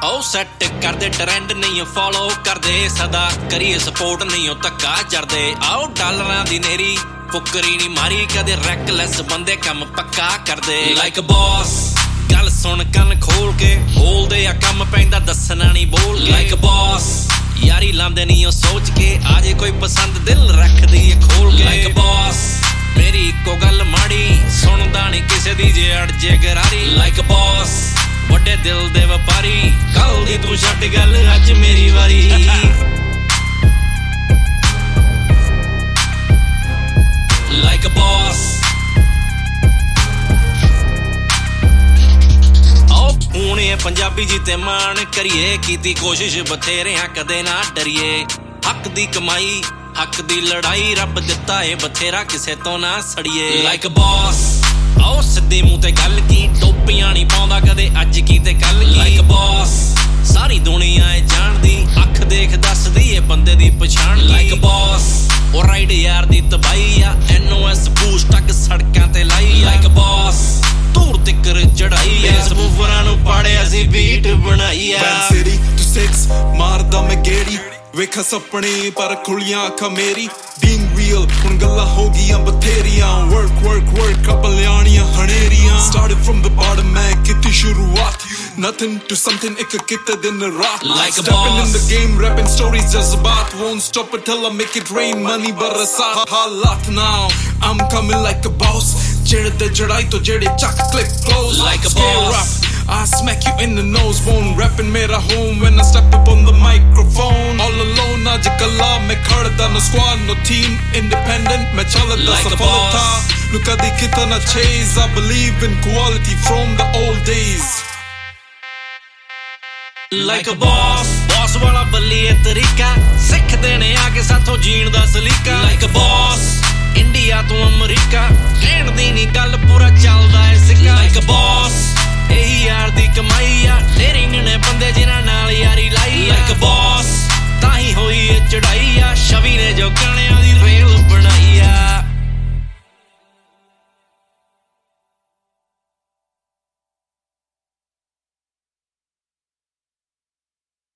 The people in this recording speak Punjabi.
ਉਹ ਸੈੱਟ ਕਰਦੇ ਟ੍ਰੈਂਡ ਨਹੀਂ ਫੋਲੋ ਕਰਦੇ ਸਦਾ ਕਰੀਏ ਸਪੋਰਟ ਨਹੀਂ ਉਹ ਧੱਕਾ ਜਰਦੇ ਆਓ ਡਾਲਰਾਂ ਦੀ ਨੇਰੀ ਫੁਕਰੀ ਨਹੀਂ ਮਾਰੀ ਕਦੇ ਰੈਕਲੈਸ ਬੰਦੇ ਕੰਮ ਪੱਕਾ ਕਰਦੇ ਲਾਈਕ ਬੌਸ ਗੱਲ ਸੁਣ ਕੰਨ ਖੋਲ ਕੇ ਬੋਲਦੇ ਆ ਕੰਮ ਪੈਂਦਾ ਦੱਸਣਾ ਨਹੀਂ ਬੋਲ ਕੇ ਲਾਈਕ ਬੌਸ ਯਾਰੀ ਲਾਂਦੇ ਨਹੀਂ ਉਹ ਸੋਚ ਕੇ ਆ ਜੇ ਕੋਈ ਪਸੰਦ ਦਿਲ ਰੱਖਦੀ ਏ ਖੋਲ ਕੇ ਲਾਈਕ ਬੌਸ ਮੇਰੀ ਇੱਕੋ ਗੱਲ ਮਾੜੀ ਸੁਣਦਾ ਨਹੀਂ ਕਿਸੇ ਦੀ ਜੇ ਅੜ ਜੇ ਗਰਾਰੀ ਲਾਈਕ ਬੌਸ ਵੱਡੇ ਦਿਲ ਦੇ ਵਪਾਰੀ ਕੱਲ ਦੀ ਤੂੰ ਛੱਡ ਗੱਲ ਅੱਜ ਮੇਰੀ ਵਾਰੀ ਲਾਈਕ ਬੌਸ ਹੁਣ ਇਹ ਪੰਜਾਬੀ ਜੀ ਤੇ ਮਾਣ ਕਰੀਏ ਕੀਤੀ ਕੋਸ਼ਿਸ਼ ਬਥੇਰਿਆਂ ਕਦੇ ਨਾ ਡਰੀਏ ਹੱਕ ਦੀ ਕਮਾਈ ਹੱਕ ਦੀ ਲੜਾਈ ਰੱਬ ਦਿੱਤਾ ਏ ਬਥੇਰਾ ਕਿਸੇ ਤੋਂ ਨਾ ਸੜੀਏ ਲਾਈਕ ਬੌਸ ਆਓ ਸਿੱਧੇ ਮੂੰਹ ਤੇ ਗੱਲ ਕੀ ਟੋਪੀਆਂ ਨਹੀਂ ਪਾਉਂਦਾ ਕਦੇ ਅੱਜ ਕੀ ਤੇ ਕੱਲ ਕੀ ਲਾਈਕ ਬੌਸ ਸਾਰੀ ਦੁਨੀਆ ਏ ਜਾਣਦੀ ਅੱਖ ਦੇਖ ਦੱਸਦੀ ਏ ਬੰਦੇ ਦੀ ਪਛਾਣ ਲਾਈਕ ਬੌਸ ਉਹ ਰਾਈਡ ਯਾਰ ਦੀ ਤਬਾਈ ਆ NOS ਬੂਸਟ ਤੱਕ ਸੜਕਾਂ ਤੇ ਲਾਈ ਲਾਈਕ ਬੌਸ ਧੂੜ ਤਿੱਕਰ ਚੜਾਈ ਆ ਸਬੂਫਰਾਂ ਨੂੰ ਪਾੜਿਆ ਸੀ ਬੀਟ ਬਣਾਈ ਆ ਸਿਟੀ to 6 ਮਾਰਦਾ ਮੈਂ ਗੇੜੀ ਵੇਖਾ ਸੁਪਨੇ ਪਰ ਖੁੱਲੀਆਂ ਅੱਖਾਂ ਮੇਰੀ being real ਹੁਣ ਗੱਲਾਂ ਹੋ ਗਈਆਂ ਬਥੇਰੀਆਂ work couple ਲਿਆਣੀਆਂ ਹਨੇਰੀਆਂ started from the bottom ਮੈਂ ਕੀਤੀ ਸ਼ੁਰੂਆਤ nothing to something ਇੱਕ ਕਿਤੇ ਦਿਨ ਰਾਤ like a stepping in the boss game rapping stories jazbat won't stop until I make it rain money barasat halat now I'm coming like a boss ਜਿਹੜੇ ਤੇ ਚੜਾਈ ਤੋਂ ਜਿਹੜੇ ਚੱਕ click close like a boss I smack you in the nose phone rapping mera home when I step up on the microphone all alone ਅੱਜ ਕੱਲਾ ਮੈਂ ਖੜਦਾ no squad no team independent ਮੈਂ ਚੱਲਦਾ ਸਫਲਤਾ ਨੂੰ ਕਦੀ ਕਿਤੇ ਨਾ chase I believe in quality from the old days like a boss boss ਵਾਲਾ ਬੱਲੀਏ ਤਰੀਕਾ ਸਿੱਖਦੇ ਨੇ ਆ ਕੇ ਸਾਥੋਂ ਜੀਣ ਦਾ ਸਲੀਕਾ like a boss ਇੰਡੀਆ ਤੋਂ ਅਮਰੀਕਾ ਕਹਿਣ ਦੀ ਨਹੀਂ ਗੱਲ ਪੂਰਾ